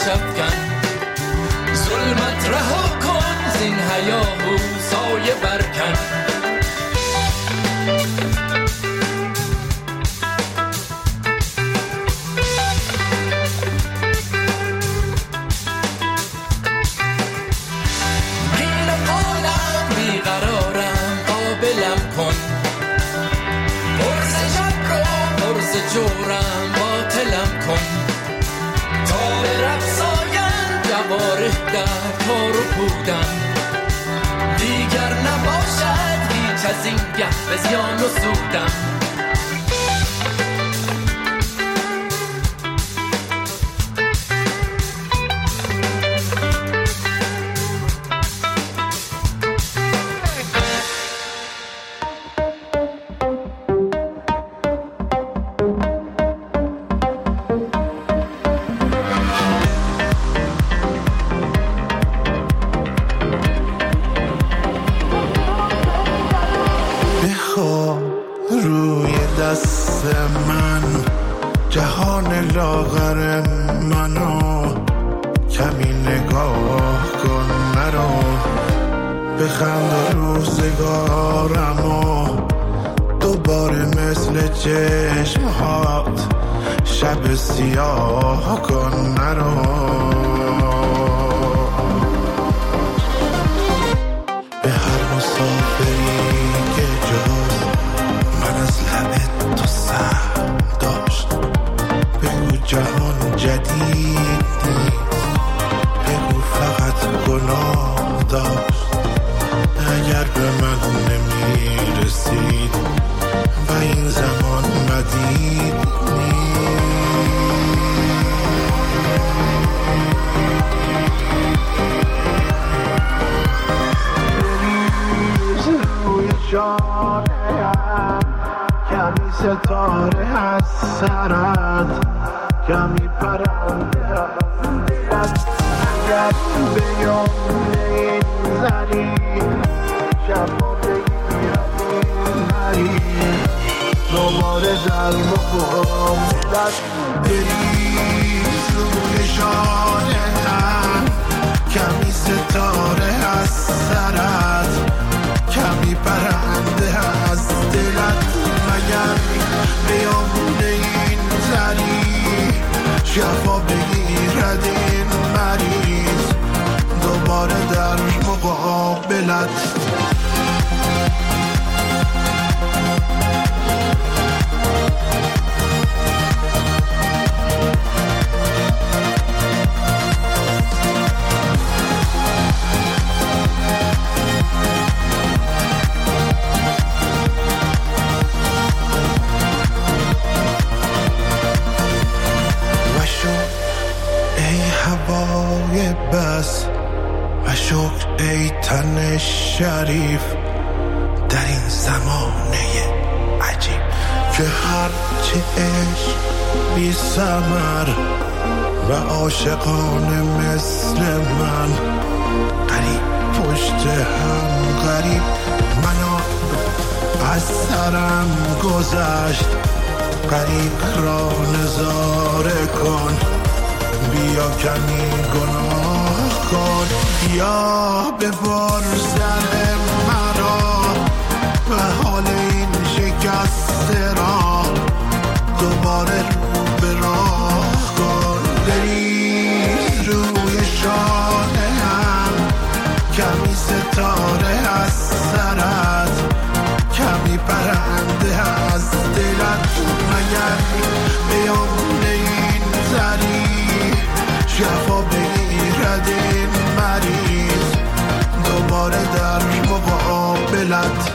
آتش افکن ظلمت رها کن زین هیاهو سایه برکن گیر قالم بیقرارم قابلم کن برز شب رو برز جورم باطلم کن تا به رقصایم جواره در کار و بودم دیگر نباشد هیچ از این گه به زیان و سودم جهان لاغر منو کمی نگاه کن مرو بخند روزگارمو دوباره مثل چشمهات شب سیاه کن مرو به هر مسافری که جز من از لب تو سهم داشت بگو جهان جدید نیست بگو فقط گناه داشت اگر به من نمیرسید و این زمان مدید نیست بریز روی جانم کمی ستاره از سرت کمی پرنده از دلت اگر به یمن این زنی شبا بگیرم این هری دوباره در مقابلت بریز روی شانتم کمی ستاره از سرت کمی پرنده از دلت مگر بیامون این زنی شفا بگیرد این مریض دوباره در مقابلت بس و شکر ای تن شریف در این زمانه عجیب که هرچه عشق بی ثمر و عاشقانه مثل من قریب پشت هم غریب منو از سرم گذشت غریب را نظاره کن بیا کمی گناه کن بیا ببار سر مرا و حال این شکسته را دوباره رو به راه کن بریز روی شانه هم کمی ستاره از سرت کمی پرنده از دلت مگر بیامون این زری شفا بگیرد این مریض دوباره در مقابلت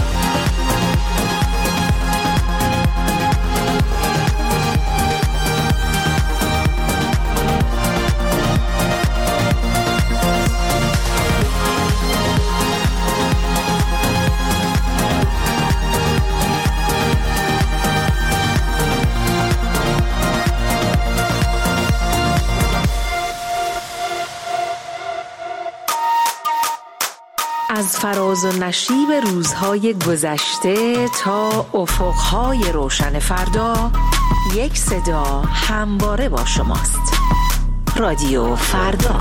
از فراز و نشیب روزهای گذشته تا افقهای روشن فردا یک صدا همواره با شماست. رادیو فردا.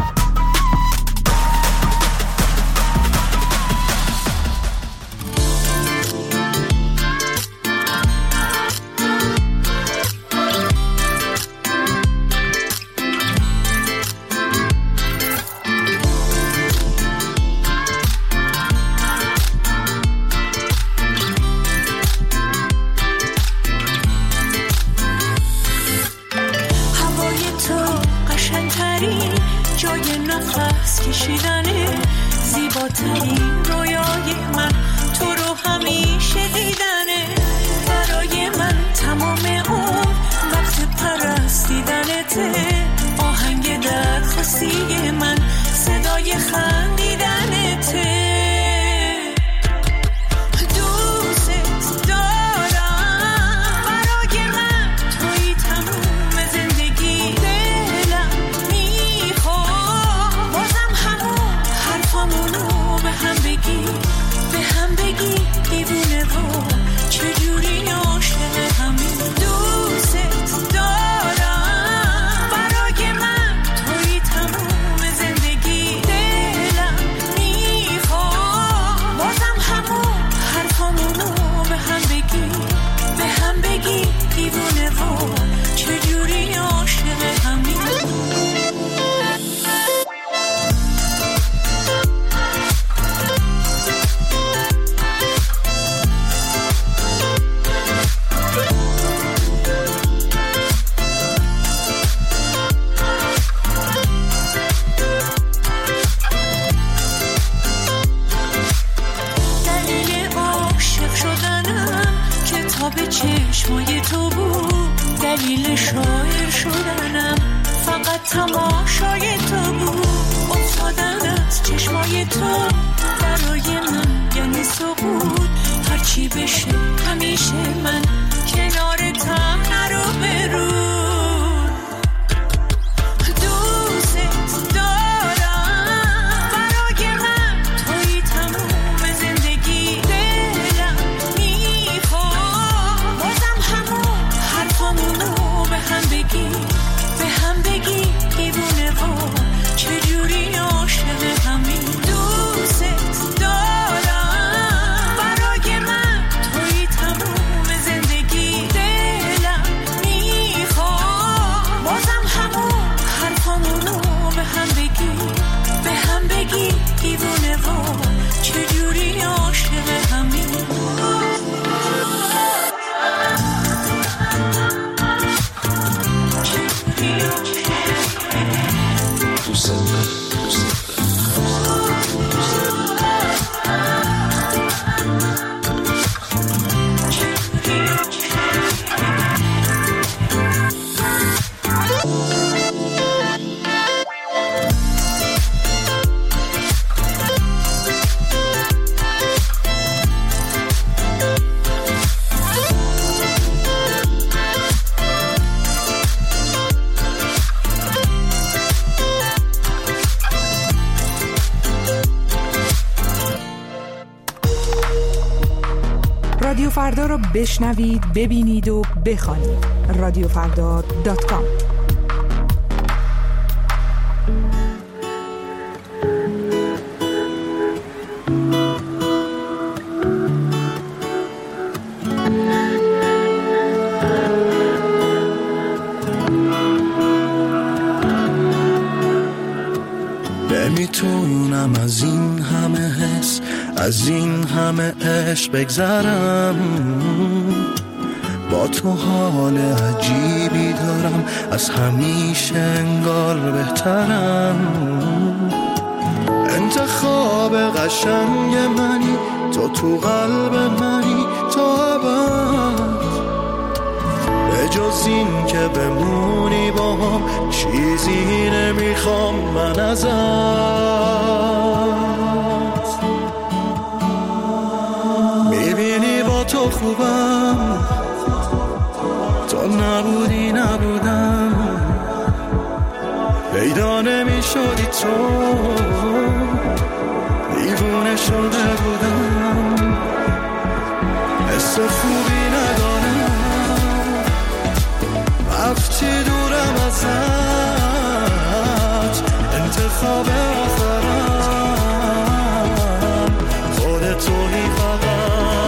رادیو فردا رو بشنوید، ببینید و بخوانید. radiofrda.com. نمیتونم از این همه حس، از این همه عشق بگذرم. با تو حال عجیبی دارم، از همیشه انگار بهترم. انتخاب قشنگ منی، تو قلب منی تا ابد. به جز این که بمونی با هم چیزی نمیخوام من ازت. میبینی با تو خوبم، تو نبودی نبودم. پیدا نمیشدی تو، دیوونه شده بودم. حس خوبی ندارم، رفتی دورم ازم. انتخاب آخرم خود تویی فقط.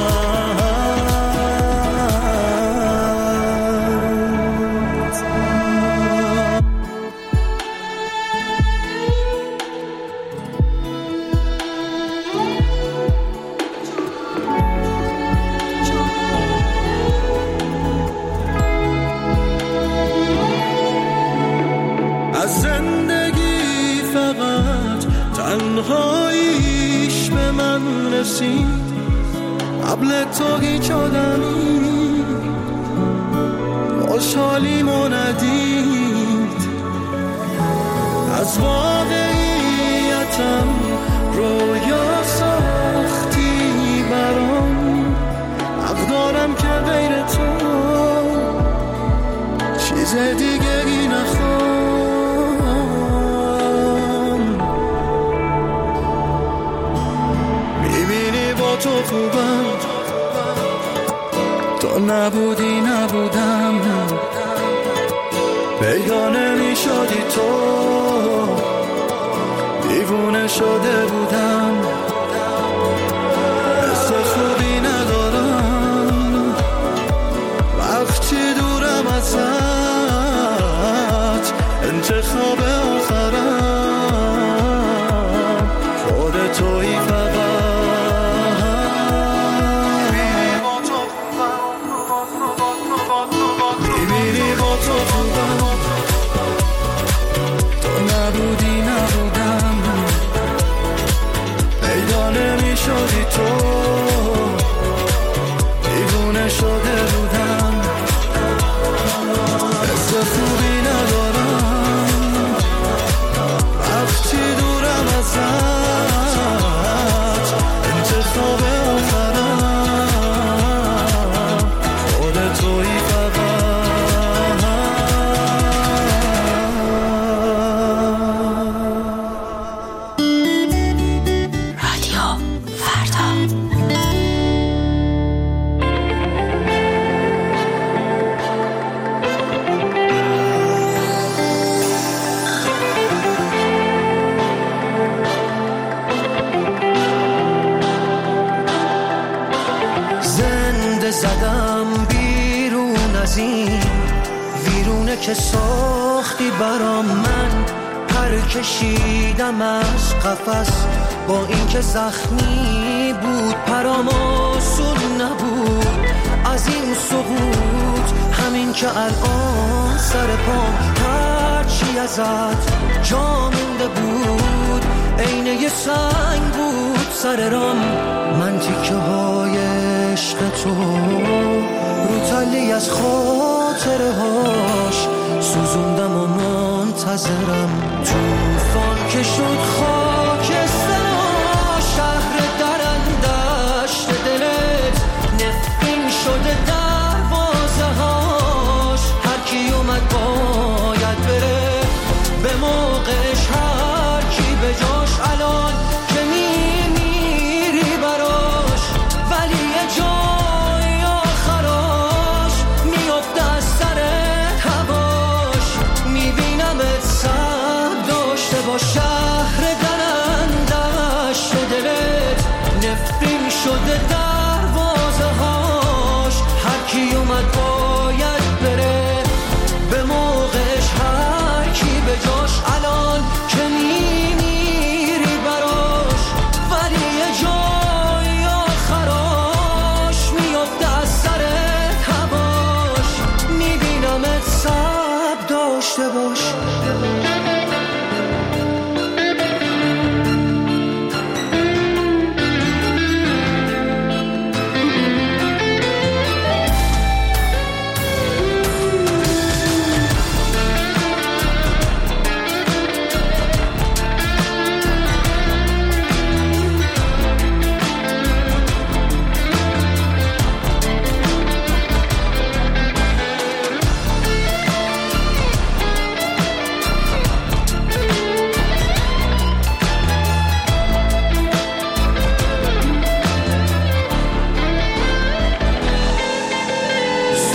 از زندگی فقط تنهاییش به من رسید، قبل تو هیچ آدمی خوشحالیمو ندید. از واقعیتم رویا ساختی برام، حق دارم که غیر تو چیز دیگری نخوام. میبینی با تو خوبم، تو نبودی نبودم، بیگانه میشدی تو، دیوونه شده بودم. حس خوبی ندارم وقتی دورم ازت، انتخاب آخرم خود تویی فقط. میبینی با تو خوبم، تو نبودی نبودم، پیدا نمیشدی تو، دیوونه شده بودم. حس خوبی ندارم وقتی دورم ازت، انتخاب آخرم خود تویی فقط. زدم بیرون از این ویرونه که ساختی برام، من پر کشیدم از قفس با این که زخمی بود، پرام آسون نبود از این سقوط، همین که الان سر پام هرچی ازت جا مونده بود، عین یه سنگ بود سر رام. من تیکه های عشق تو رو تلی از خاطره هاش سوزوندم و منتظرم، توفان که شد خاکستر شهر درندشت دلت، نفرین شده دروازه هاش، هر کی اومد باید بره به موقعش، هر کی به جاش الان که میمیری براش، ولی یه جای آخراش میفته از سرت هواش، میبینمت سب داشته با شهر درندش دلت، نفرین شده دروازه هاش، هر کی اومد باید بره به موقعش، هر کی به جاش الان که میمیری براش، ولی یه جای آخراش میفته از سرت هواش، میبینمت سب داشته باش.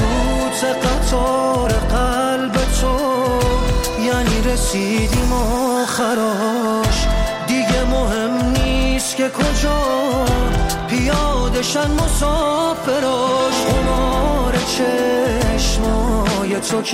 رسیدیم آخراش دیگه مهم نیست که کجا پیادشن مسافراش. قمار چشمای تو که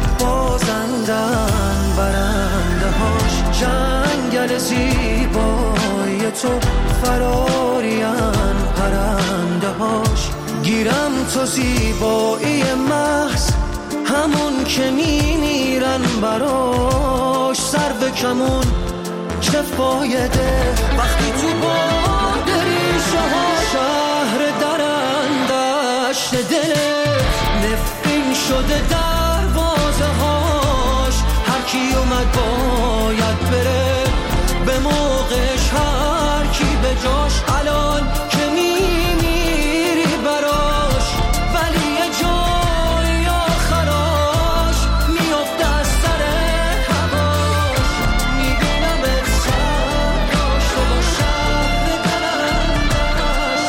بازندن برنده هاش، جنگل زیبای تو فرارین پرنده هاش. گیرم تو زیبایی محض همون که میمیرن براش، سر به کمون چه فایده وقتی تو باد ریشه ها شهر درندشت دلت نفرین شده دروازه هاش. هر کی اومد باید بره به موقعش، هر کی به جاش. الان که میمیری براش ولی یه جای آخراش میفته از سر هواش. میبینم سر داشت و با شهر دلندش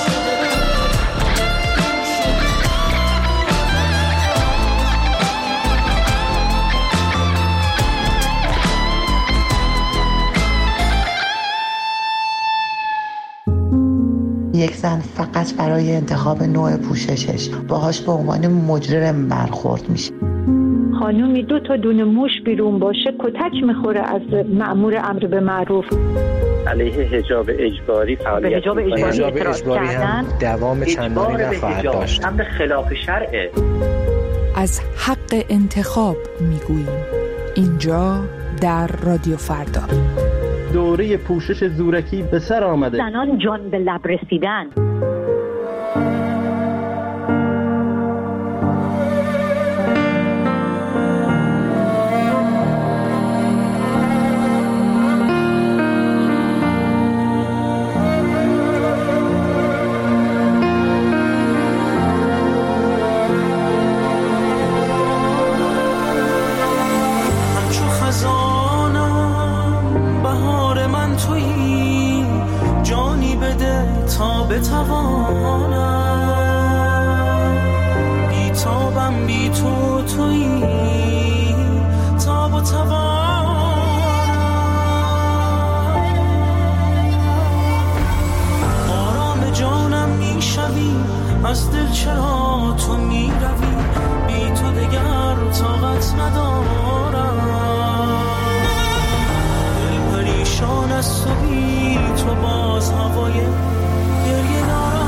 یک زن فقط برای انتخاب نوع پوششش باهاش به عنوان مجرم برخورد میشه. خانومی 2 تا دونه موش بیرون باشه کتک میخوره از مأمور امر به معروف. علیه حجاب اجباری فعالیت حجاب اجباری هم دوام چندانی نخواهد داشت. امر خلاف شرعه. از حق انتخاب میگوییم اینجا در رادیو فردا. دوره پوشش زورکی به سر آمده. زنان جان به لب رسیدن. از دل چرا تو می روی، بی تو دگر طاقت ندارم. دل پریشان است و بی تو باز هوای گریه دارم.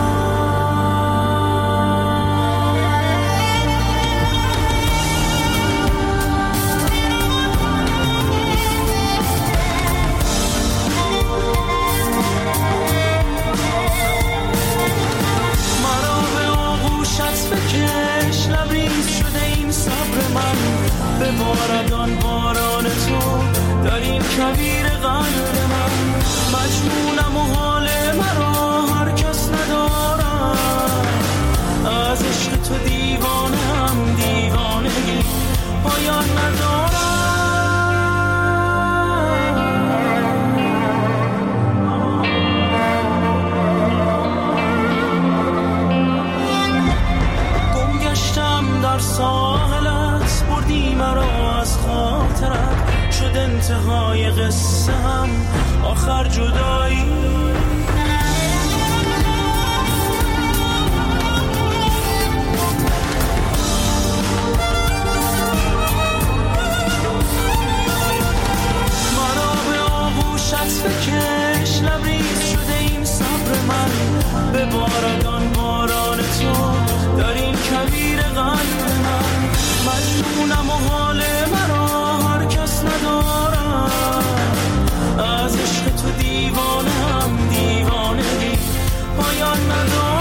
بکش لبریز شده این صبر من، به باردان باران تو در این کویر قلب من. مجنونم و حال مرا هر کس ندارم، از عشق تو دیوانم، دیوانگی پایان ندارم. در ساحلت بردی مرا از خاطرت، شد انتهای قصه هم آخر جدایی. مرا به آغوشت بکش لبریز شده این صبر من، به باردان باران تو در این کویر قلب من. مجنونم و حال مرا هر کس ندارم، از عشق تو دیوانم، دیوانگی پایان ندارم.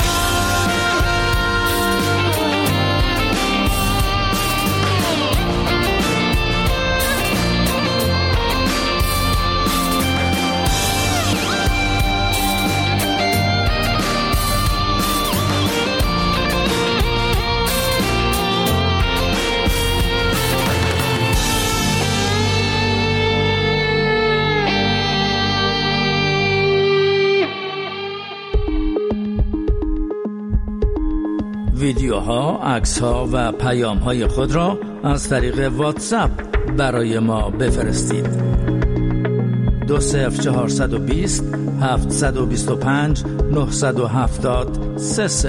ویدیوها، عکس‌ها و پیام‌های خود را از طریق واتساپ برای ما بفرستید. 20420 725 970 30.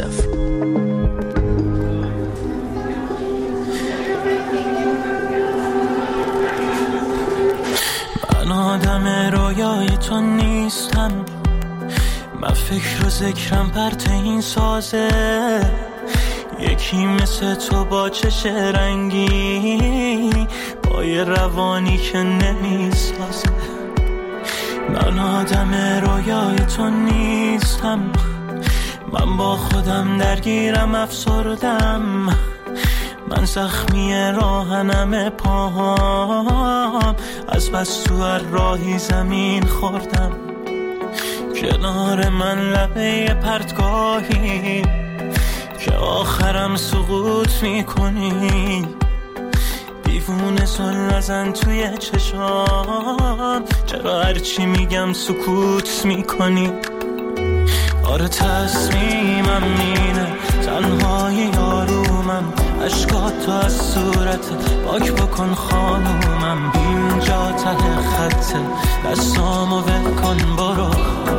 من آدم رویای تو نیستم، من فکر و ذکرم پرت این سازه، یکی مثل تو با چش رنگی، با یه روانی که نمیسازه. من آدم رویای تو نیستم، من با خودم درگیرم افسردم، من زخمی راهنم پاهام، از بس تو هر راهی زمین خوردم. کنار من لبه پرتگاهی که آخرم سقوط میکنی، دیوونه سل نزن توی چشام، چرا هرچی میگم سکوت میکنی؟ آره تصمیمم اینه، تنهای یارومم، عشقاتو از صورتت پاک بکن خانومم، اینجا ته خطه، دستامو ول کن برو،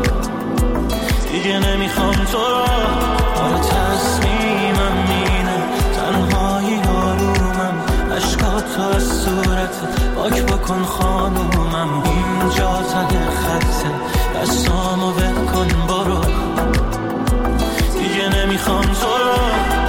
دیگه نمیخوام تو رو. آره تصمیمم اینه، تنهای یارومم، عشقاتو از صورتت پاک بکن خانومم، اینجا ته خطه، دستامو ول کن برو، دیگه نمیخوام تو رو.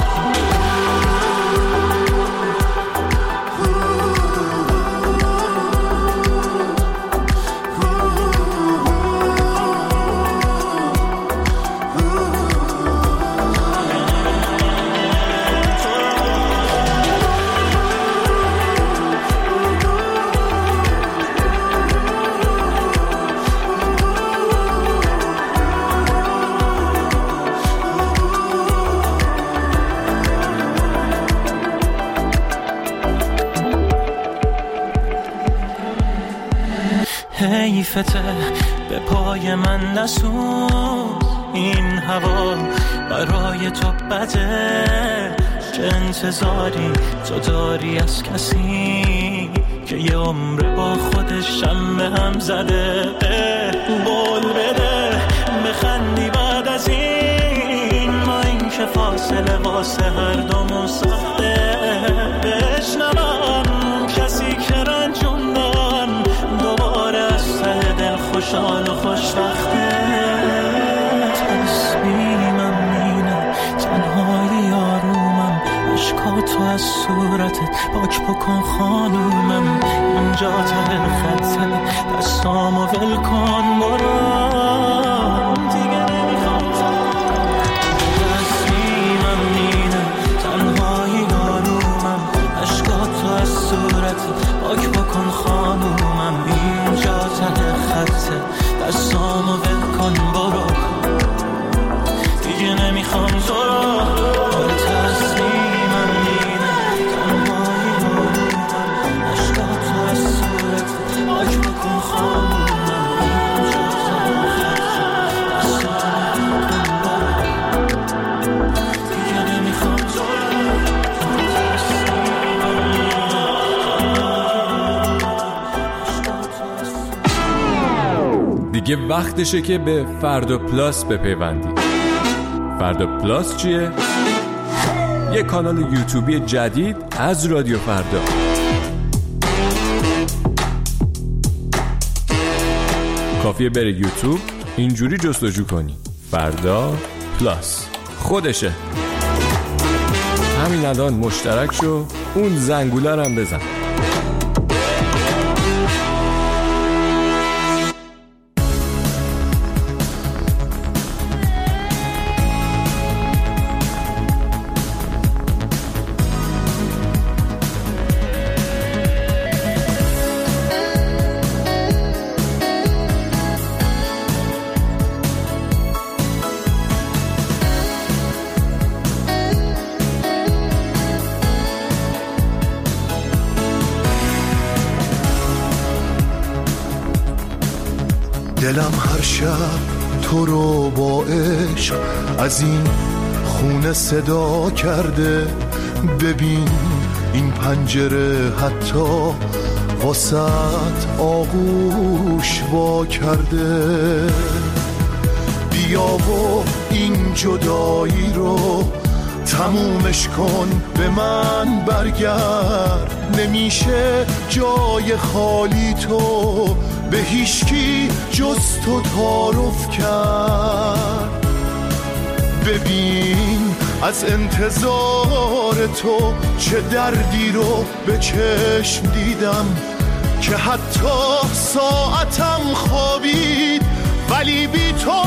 حیفته به پای من نسوز، این هوا برای تو بده، چه انتظاری تو داری از کسی که یه عمر با خودش هم به هم زده؟ بول بده بخندی بعد از این، ما این که فاصله واسه هر دومون ساخته، بشنوم کسی که رنجوندن دوباره از ته دل خوشحال و خوشبخته. تصمیمم اینه، تنهای یارومم، عشقاتو از صورتت پاک بکن خانومم، اینجا ته خطه، دستامو ول کن برو، دیگه نمیخوام تو. تصمیمم اینه، تنهای یارومم، عشقاتو از صورتت پاک بکن خانومم، اینجا ته خطه، دستامو ول کن برو، دیگه نمیخوام تو رو. آره تصمیمم اینه، تنهای یارومم، عشقاتو از صورتت پاک بکن خانومم، اینجا ته خطه، دستامو ول کن برو، دیگه نمیخوام تو رو. دیگه وقتشه که به فردا پلاس بپیوندید. فردا پلاس چیه؟ یه کانال یوتیوبی جدید از رادیو فردا. کافیه بری یوتیوب، اینجوری جستجو کنی فردا پلاس، خودشه. همین الان مشترک شو، اون زنگوله رو هم بزن. دلم هر شب تو رو با عشق از این خونه صدا کرده، ببین این پنجره حتی واسط آغوش وا کرده. بیا و این جدایی رو تمومش کن، به من برگرد. نمیشه جای خالی تو به هیچکی جز تو تعارف کرد. ببین از انتظار تو چه دردی رو به چشم دیدم، که حتی ساعتم خوابید ولی بی تو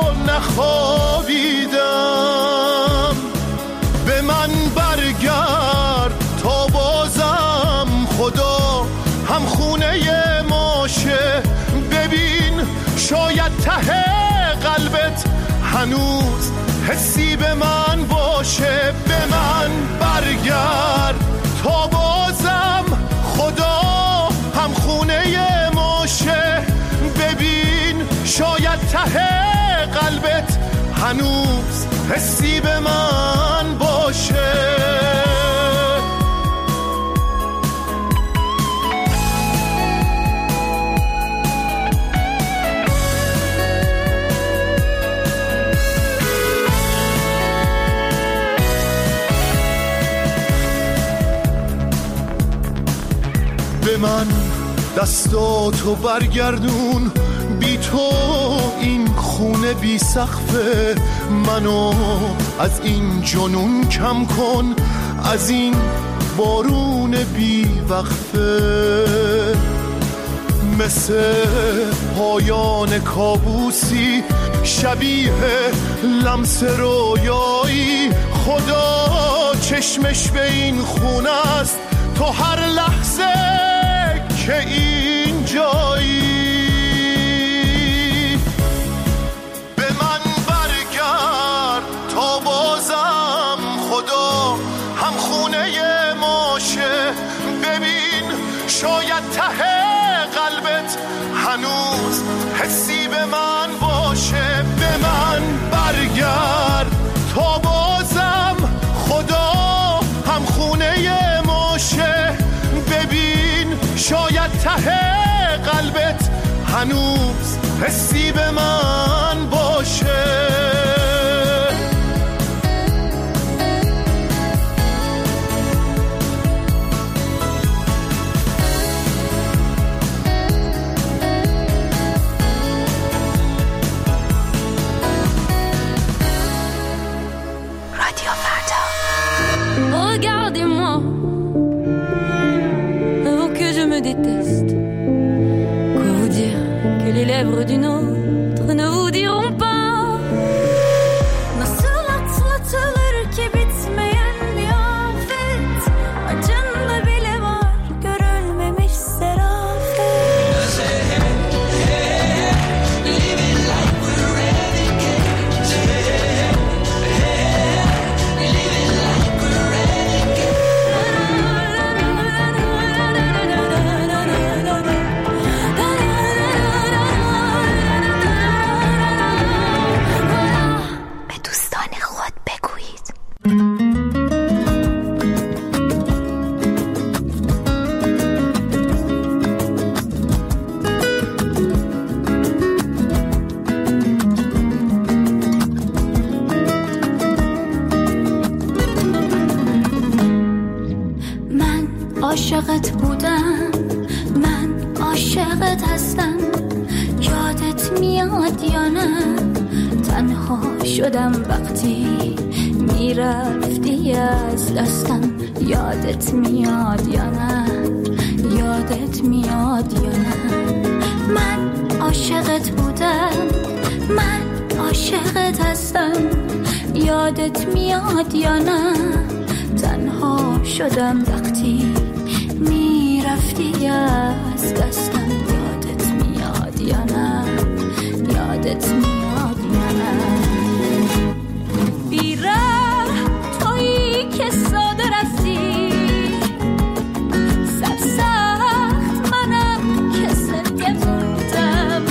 نخوابیدم. به من برگرد تا بازم خدا هم خونه ماشه. ببین شاید ته قلبت هنوز حسی به من باشه. به من برگرد تا بازم خدا هم خونه ماشه. ببین شاید ته قلبت هنوز حسی به من باشه. به من دستاتو برگردون، بی تو این خونه بی سقفه. منو از این جنون کم کن، از این بارون بی وقفه. مثل پایان کابوسی شبیه لمس رویایی، خدا چشمش به این خونه است تو هر لحظه که این جایی. به من برگرد تا بازم خدا هم خونه ماشه. ببین شاید ته قلبت هنوز حسی به من باشه. به من برگرد تا بازم خدا هم خونه ماشه. ببین شاید ته قلبت هنوز حسی به من باشه. Regardez-moi, avant que je me déteste. Quoi vous dire que les lèvres d'une autre ne vous diront pas. Nasıl atlatılır ki bitmeyen bir afet, acında bile var görülmemiş serafet. Living like we're renegades. Living like we're renegades. به دوستان خود بگویید. من عاشقت بودم، من عاشقت هستم. یادت میاد یا نه؟ تنها شدم وقتی میرفتی از دستم. یادت میاد یا نه؟ یادت میاد یا نه؟ من عاشقت بودم، من عاشقت هستم. یادت میاد یا نه؟ تنها شدم وقتی میرفتی از دستم. یادت میاد یا نه؟ یادت میاد یا نه؟ بی‌رحم تویی که ساده رفتی، سرسخت منم که زنده موندم.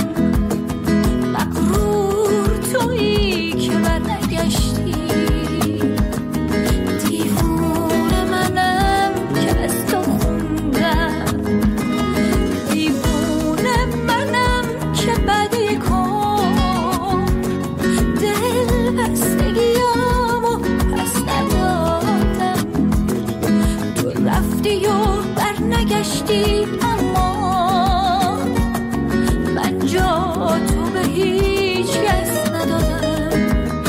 مغرور تویی که برنگشتی، دیوونه منم که از تو خوندم. نگشتی اما من جا تو به هیچ کس ندادم،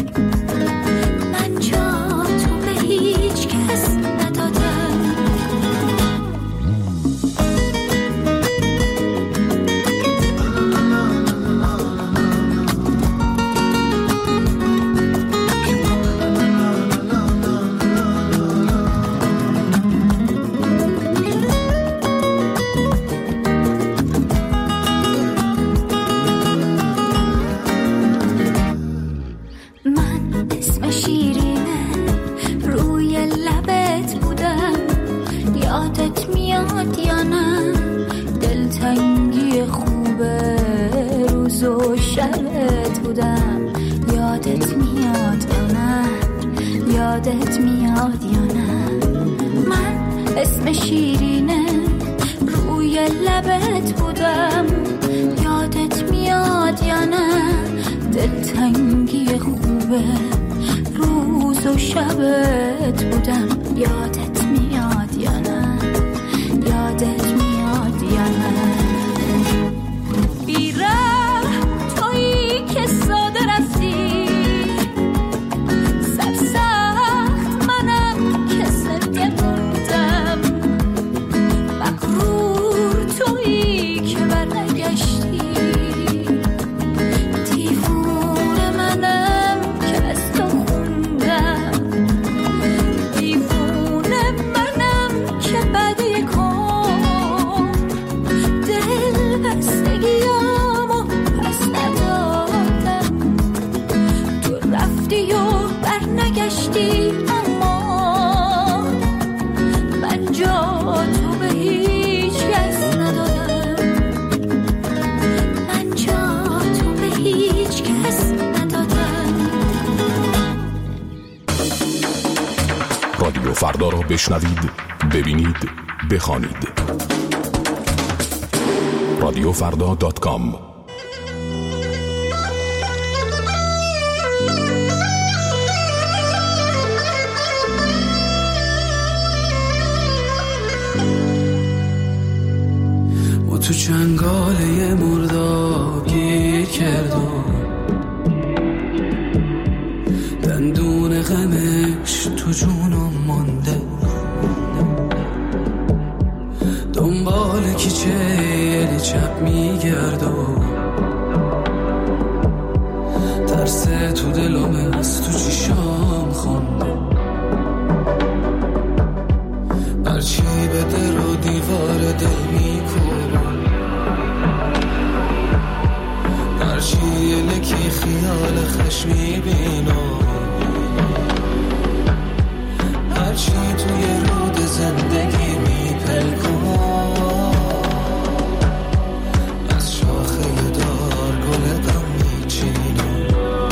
من جا تو به هیچ کس ندادم. یادت میاد یا نه؟ من اسم شیرینه روی لبت بودم، یادت میاد یا نه؟ دلتنگی خوبه روز و شبت بودم، یادت میاد یا نه؟ یادت میاد یا نه؟ بیره تویی که ساده رفتی، اما من جا تو به هیچ کس ندادم، من جا تو به هیچ کس ندادم. رادیو فردا را بشنوید، ببینید، بخوانید. radiofrda.com. تو چنگاله مرداب گیر کردم، دندون غمش تو جونم مانده، دنبال کیچه چپ میگردم، ترس تو دلم از تو چیشام خونده، هرچی به در و دیوار دل میکنم، هرچی یلکی خیال خشمی بینم، هرچی توی رود زندگی میپلکم، از شاخه دار گل غم میچینم،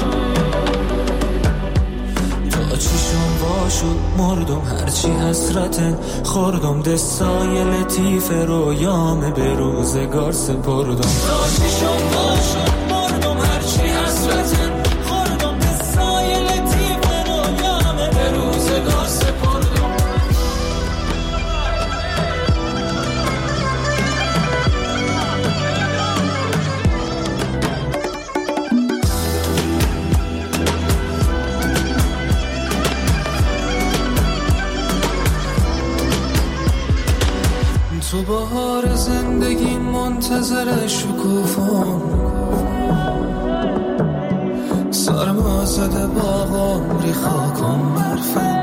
تا چیشم واشد مردم، هرچی حسرت خوردم، دستای لطیف رویام به روزگار سپردم، تا چیشم واشد مردم، هرچی حسرت خوردم، دستای لطیف رویام به روزگار سپردم. تو بهار زندگی منتظر شکوفان، سرما زده باغم ری خاکم برفن،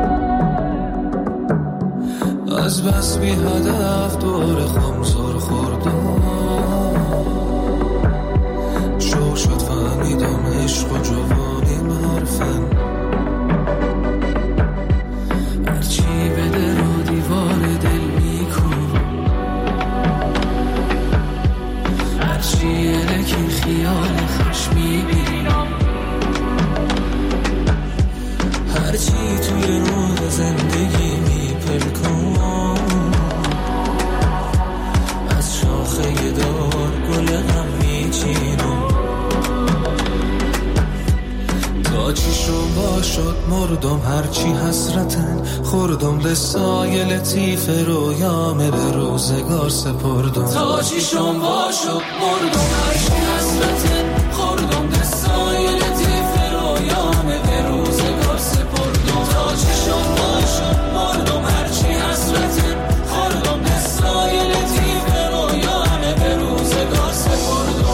از بس بی هدف دور خمسار خوردم، شوق شد فهمیدم عشق و جوانیم حرفن، هرچی به در و دیوار دل یلکی خیال خشمی بینم، هرچی توی رود زندگی میپلکم، از شاخه خوردم دستای لطیف رویامه به روزگار سپردم تا چیشم وا شد مردم هرچی حسرته خوردم دستای لطیف رویامه به روزگار سپردم تا چیشم وا شد مردم هرچی حسرته خوردم دستای لطیف رویامه به روزگار سپردم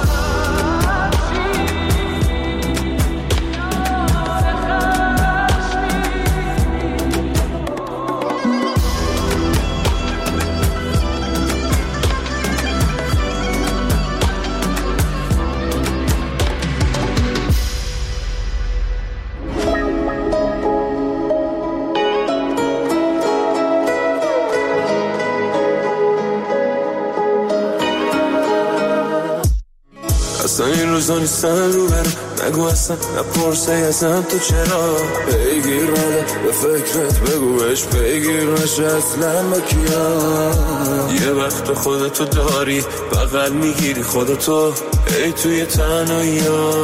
اصلا این روزا نیستن رو برم نگو اصلا نپرسه ازم تو چرا بگیر حالا به فکرت بگوش بگیر نشه اصلا با کیا یه وقت خودتو داری بغل میگیری خودتو ای توی تنهایی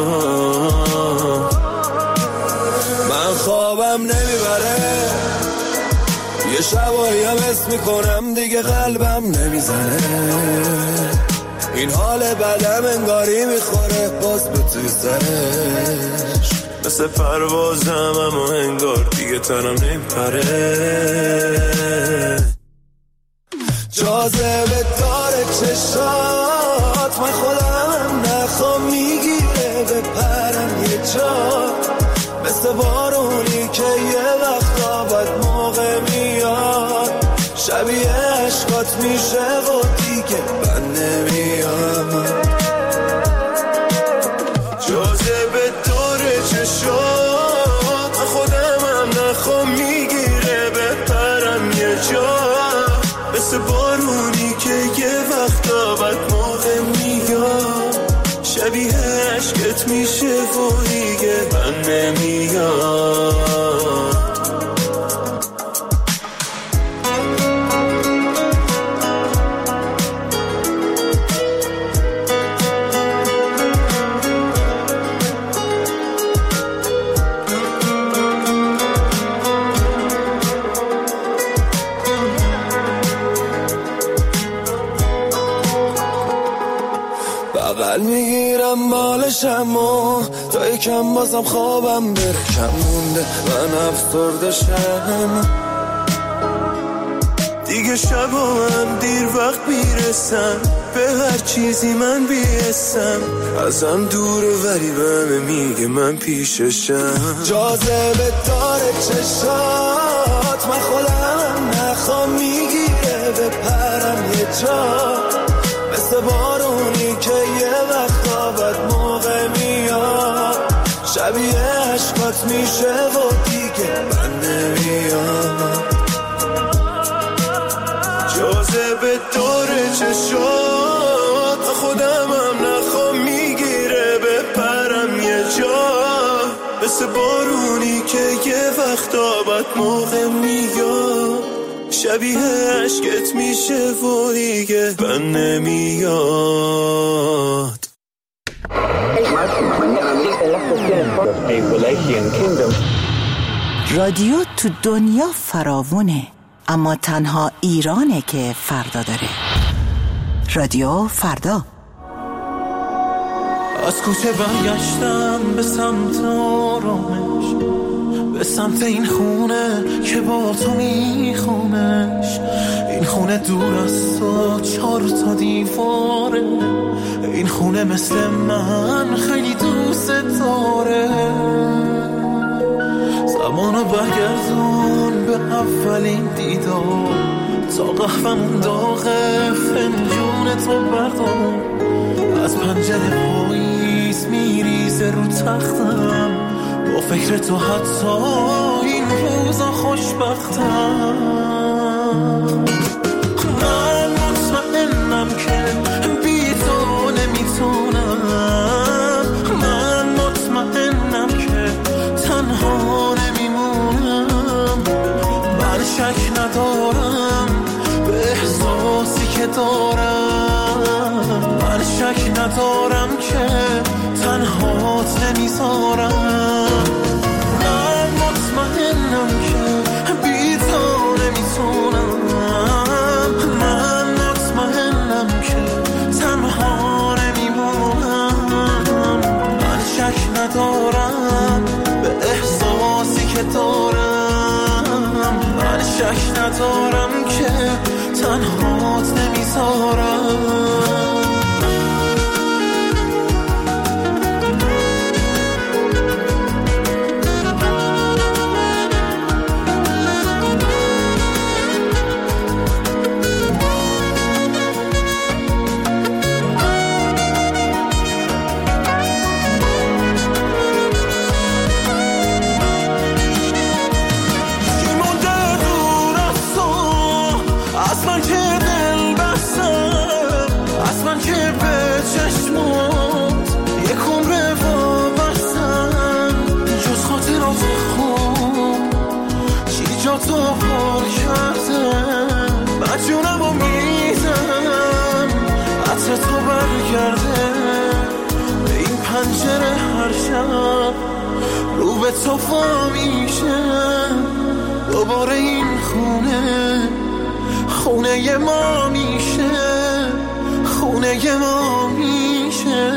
من خوابم نمیبره یه شبایی هم حس میکنم دیگه قلبم نمیزنه این حال بدم انگاری میخوره باز به توی سرش مثل پروازم اما انگار دیگه تنم نمیپره جاذبه داره چشات من خودم نخوام میگیره به پرم یه جا مثل بارونی که یه وقتا بد موقع میاد شبیه عشقات میشه و دیگه من نمیام جاذبه داره چشات خودم هم نخوام میگیره به پرم یه جا مثل بارونی که یه وقتا بد موقع میاد شبیه عشقت میشه و دیگه من نمیام بغل میگیرم بالشم و تا یکم بازم خوابم بره کم مونده من افسرده شم دیگه شبام دیر وقت میرسم به هر چیزی من بیستم ازم دوره ولی بهم میگه من پیششم جاذبه داره چشات من خودم نخوام میگیره به پرم یه جا مثل بارونی که یه وقتا بد موقع میاد شبیه عشقات میشه و دیگه من نمیام جاذبه داره چشات خودم هم نخوام میگیره به پرم یه جا مثل بارونی که یه وقتا بد موقع میاد شبیه عشقت میشه و دیگه من نمیاد رادیو تو دنیا فراوونه اما تنها ایرانه که فردا داره رادیو فردا از کوچه برگشتم به سمت آرامش به سمت این خونه که با تو میخوامش این خونه دور از تو 4 دیواره این خونه مثل من خیلی دوست داره زمانو برگردون به اولین دیدار تا قهوه‌مون داغه فنجون تو بردار از پنجره پاییز میریزه رو تختم با فکر تو حتی این روزا خوشبختم من مطمئنم که بی تو نمیتونم من مطمئنم که تنها نمیمونم من شک ندارم به احساسی که دارم من شک ندارم که تنهات نمیذارم من مطمئنم که بی ندارم که تنهات نمیذارم. تو پر کردم مجونم و میزم عطر تو برگرده به این پنجره هر شب رو به تو فا میشه دوباره این خونه ما میشه خونه ما میشه.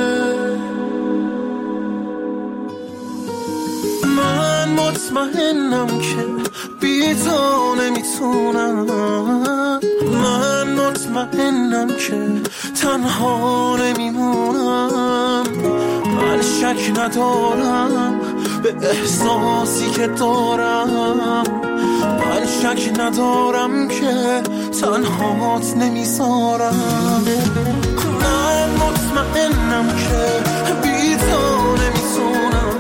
من مطمئنم که بی تو نمیتونم، من مطمئنم که تنها نمیمونم. من شک ندارم به احساسی که دارم، من شک ندارم که تنهات نمیذارم. من مطمئنم که بی تو نمیتونم،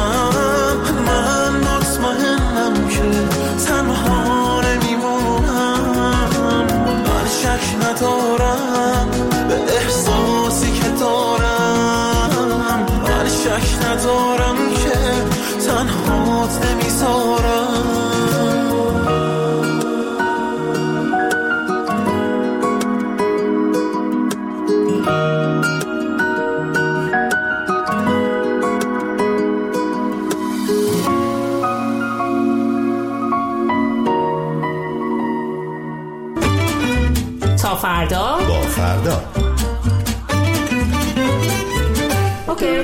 من مطمئنم که تنها نمیمونم. من شک ندارم به احساسی که دارم، من شک ندارم که تنهات نمیذارم. تا فردا با فردا. اوکی.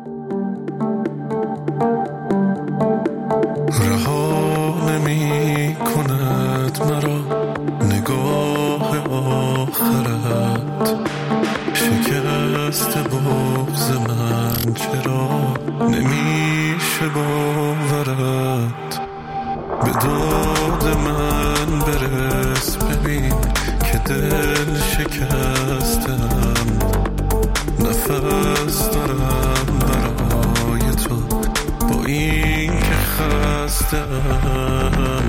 رها نمی کند مرا نگاه آخرت، شکست بغض من چرا نمیشه باورت. به داد من برس ببین که دل شکستم، نفس دارم برای تو با این که خستم.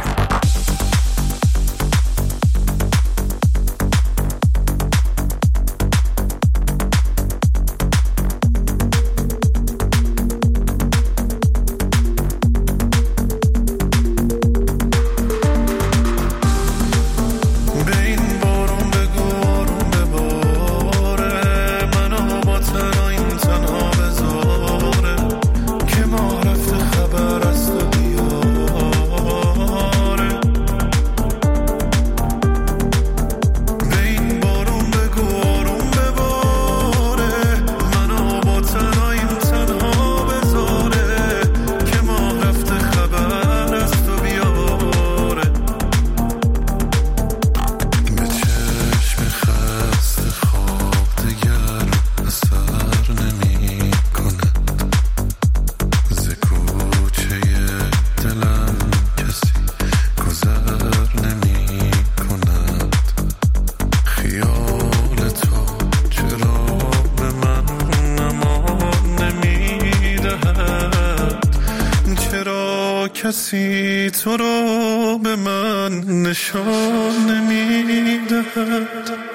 کسی تو رو به من نشان نمیدهد.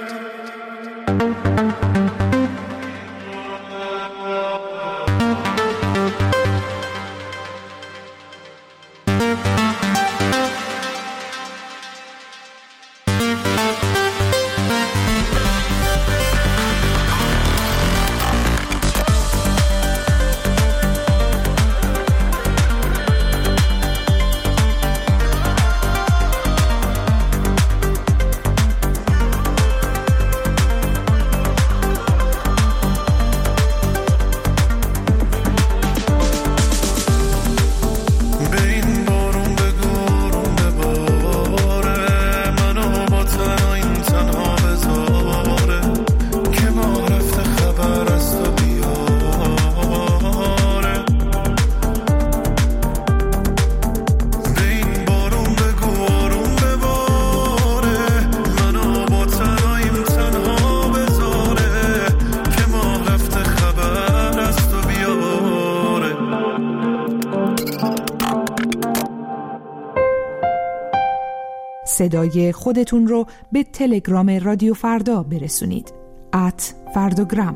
صدای خودتون رو به تلگرام رادیو فردا برسونید. @فرداگرام.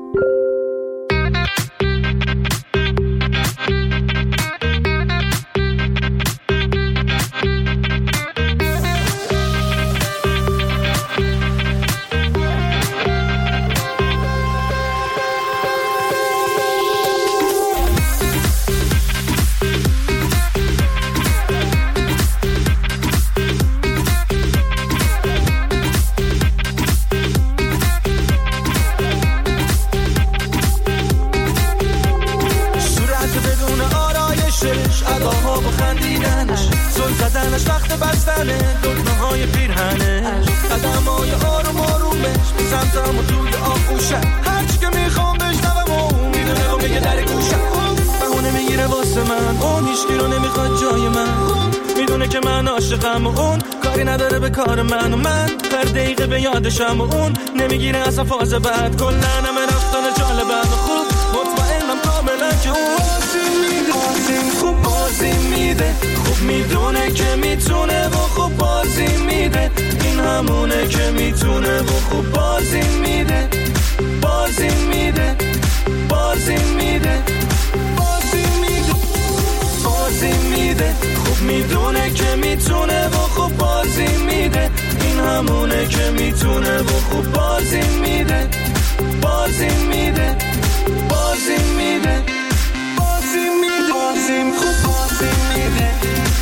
زدنش وقت بستنه دکمه های پیرهنه قدمای آروم آرومش به سمتم و توی آغوشه هرچی که میخوام بشنوم و اون میدونه و میگه در گوشه بهونه میگیره واسه من اون هیچکی رو نمیخواد جای من میدونه که من عاشقم و اون کاری نداره به کار من و من هر دقیقه به یادشم و اون نمیگیره اصلا فاز بعد کلن همه رفتن جالبم و خوب مطمئنم کاملا که اون خوب بازی میده خوب میدونه که میتونه و خوب بازی میده این همونه که میتونه و خوب بازی میده بازی میده بازی میده بازی میده بازی میده خوب میدونه که میتونه و خوب بازی میده این همونه که میتونه و خوب بازی میده بازی میده بازی میده بازی میده بازی خوب بازی میده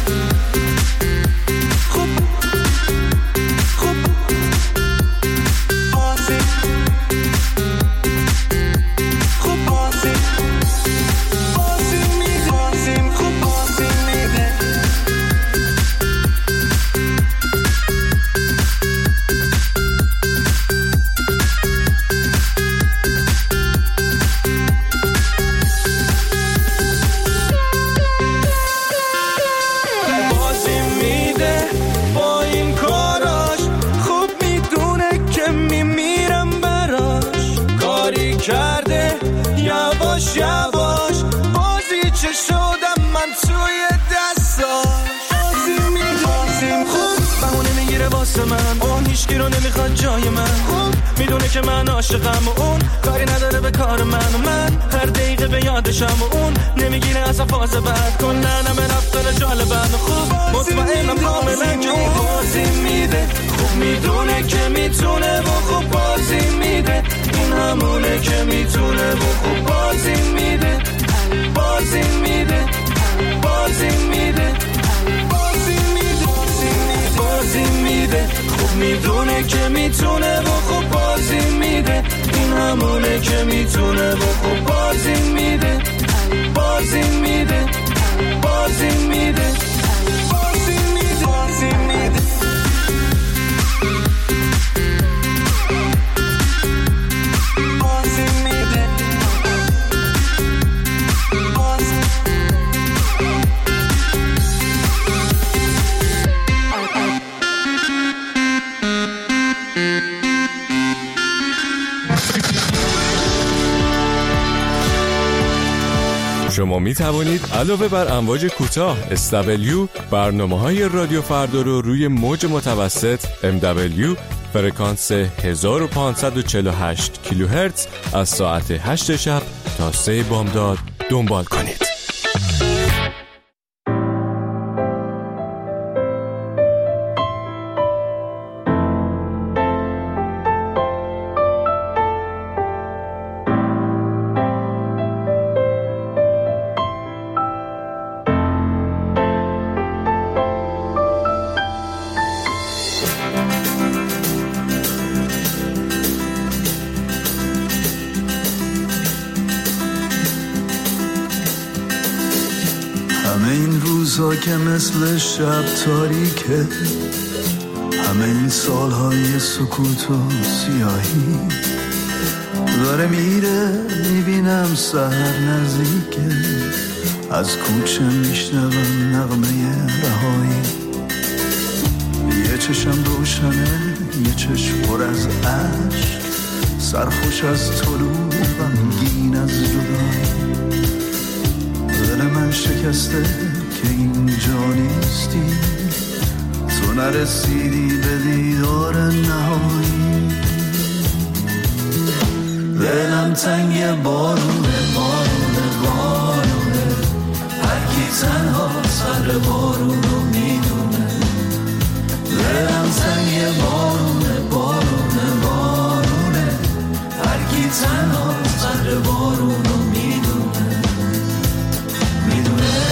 خوب خوب بازی خوب بازی بازی میده بازی خوب بازی میده کرده یواش یواش بازی چه شدم من توی دستاش بازی میدازیم خوب بهونه میگیره واسه من اون هیچکی رو نمیخواد جای من خوب میدونه که من عاشقم و اون کاری نداره به کار من و من هر دقیقه به یادشم و اون نمیگیره اصلا فاز بعد کلن همه رفتن جالبم خوب مطمئنم کاملا که اون بازی میده خوب میدونه که میتونه و خوب بازی میده این همونه که میتونه و خوب بازی میده بازی میده بازی میده بازی میده بازی میده خوب میدونه که میتونه و خوب بازی میده این همونه که میتونه و خوب بازی میده بازی میده بازی میده بازی میده بازی میده شما می توانید علاوه بر امواج کوتاه SW برنامه‌های رادیو فردا رو روی موج متوسط MW فرکانس 1548 کیلوهرتز از ساعت 8 شب تا 3 بامداد دنبال کنید. همه این روزها که مثل شب تاریکه، همه این سالهای سکوت و سیاهی داره میره، میبینم سحر نزدیکه، از کوچه میشنوم نغمه رهایی. یه چشم روشنه، یه چشم پر از عشق، سرخوش از طلوع غمگین از جدایی. دل من شکسته که اینجا نیستی، تو نرسیدی به دیدار نهایی. دلم تنگ بارونه بارونه بارونه، هر کی تنها سر بارونو میدونه. دلم تنگ بارونه بارونه بارونه، هر کی تنها سر بارونو میدونه میدونه.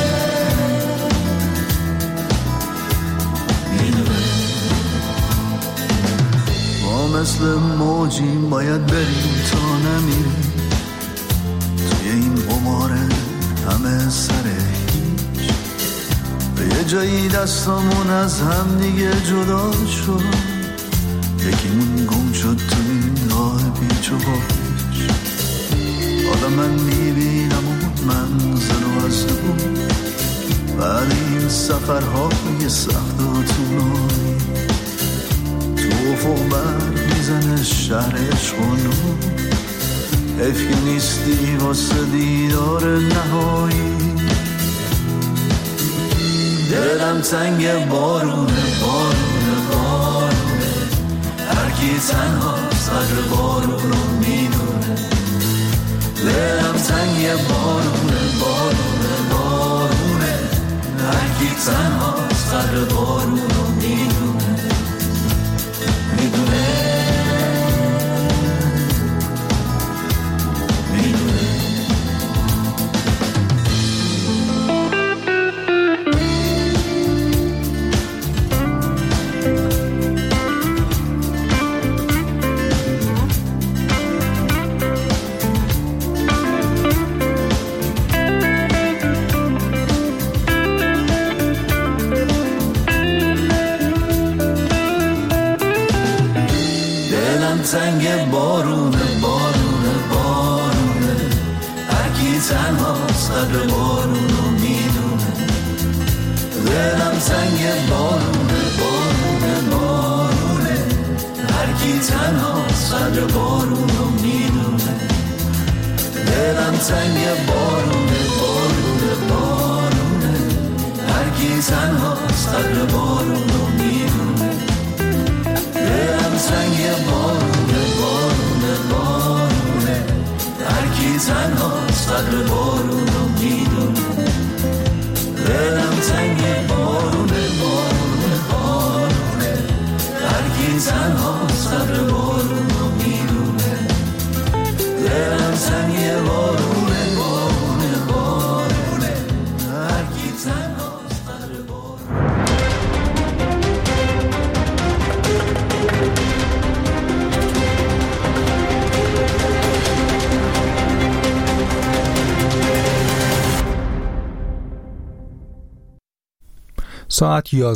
مثل موجیم باید بریم تا نمیریم توی این قماره همه سر هیچ. به یه جایی دستامون از هم دیگه جدا شد، یکیمون گم شد تو این راه پیچ و پاچ. حالا من میبینم اون منزل و از دور، بعد این سفرهای سخت و طولانی. تو افق برق میزنه شهر عشق و نور، حیف که نیستی واسه دیدار نهایی. دلم تنگ بارونه بارونه بارونه، هر کی تنها سر بارونو میدونه. دلم تنگ بارونه بارونه بارونه، هر کی تنها سر بارونو میدونه میدونه. تنگ بارونه بارونه بارونه، هر کی تنها سر بارونو میدونه. دلم تنگ بارونه بارونه بارونه، هر کی تنها سر بارونو میدونه. دلم تنگ بارونه بارونه بارونه، هر کی تنها سر بارونو میدونه. دلم تنگ بارونه بارونه بارونه، هر کی تنها سر بارونو میدونه. دلم تنگ بارونه بارونه بارونه، هر کی تنها سر بارونو میدونه. دلم تنگ بارونه بارونه بارونه، هر کی تنها سر بارونو. ساعت 11